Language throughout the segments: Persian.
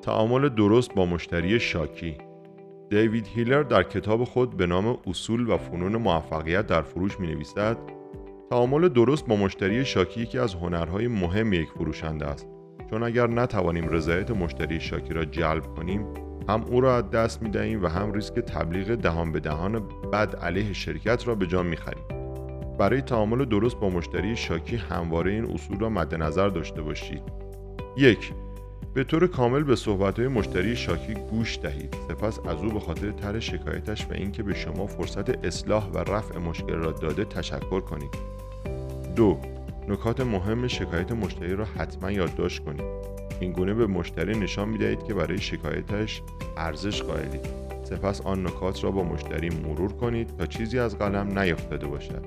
تعامل درست با مشتری شاکی. دیوید هیلر در کتاب خود به نام اصول و فنون موفقیت در فروش می‌نویسد: تعامل درست با مشتری شاکی یکی از هنرهای مهم یک فروشنده است، چون اگر نتوانیم رضایت مشتری شاکی را جلب کنیم، هم او را از دست می‌دهیم و هم ریسک تبلیغ دهان به دهان بد علیه شرکت را به جا می‌خریم. برای تعامل درست با مشتری شاکی همواره این اصول را مد نظر داشته باشید. 1. به طور کامل به صحبت‌های مشتری شاکی گوش دهید. سپس از او به خاطر طرح شکایتش و اینکه به شما فرصت اصلاح و رفع مشکل را داده تشکر کنید. 2. نکات مهم شکایت مشتری را حتما یادداشت کنید. این گونه به مشتری نشان می‌دهید که برای شکایتش ارزش قائلید. سپس آن نکات را با مشتری مرور کنید تا چیزی از قلم نیفتاده باشد.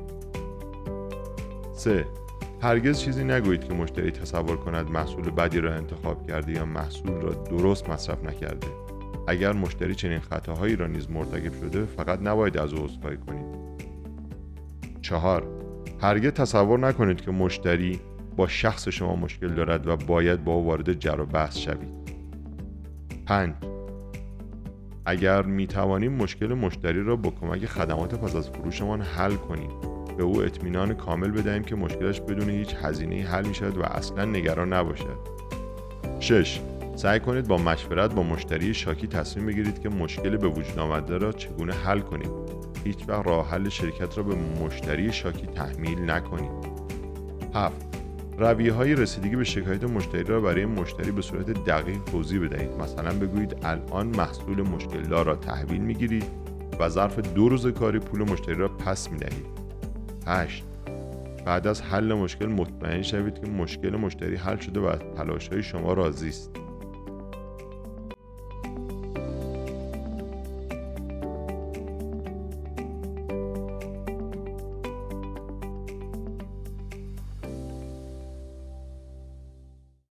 3. هرگز چیزی نگویید که مشتری تصور کند محصول بدی را انتخاب کرده یا محصول را درست مصرف نکرده. اگر مشتری چنین خطاهایی را نیز مرتکب شده، فقط نباید از او عذرخواهی کنید. 4. هرگز تصور نکنید که مشتری با شخص شما مشکل دارد و باید با او وارد جر و بحث شوید. 5. اگر می توانیم مشکل مشتری را با کمک خدمات پس از فروشمان حل کنیم، به او اطمینان کامل بدهیم که مشکلش بدون هیچ هزینه‌ای حل می‌شود و اصلاً نگران نباشد. 6. سعی کنید با مشورت با مشتری شاکی تصمیم بگیرید که مشکل به وجود آمده را چگونه حل کنید. هیچ وقت راه حل شرکت را به مشتری شاکی تحمیل نکنید. 7. رویه‌های رسیدگی به شکایت مشتری را برای مشتری به صورت دقیق توضیح بدهید. مثلا بگویید الان محصول مشکل‌دار را تحویل می‌گیرید و ظرف 2 روز کاری پول مشتری را پس می‌دهید. 8. بعد از حل مشکل مطمئن شوید که مشکل مشتری حل شده و از تلاش‌های شما راضی است.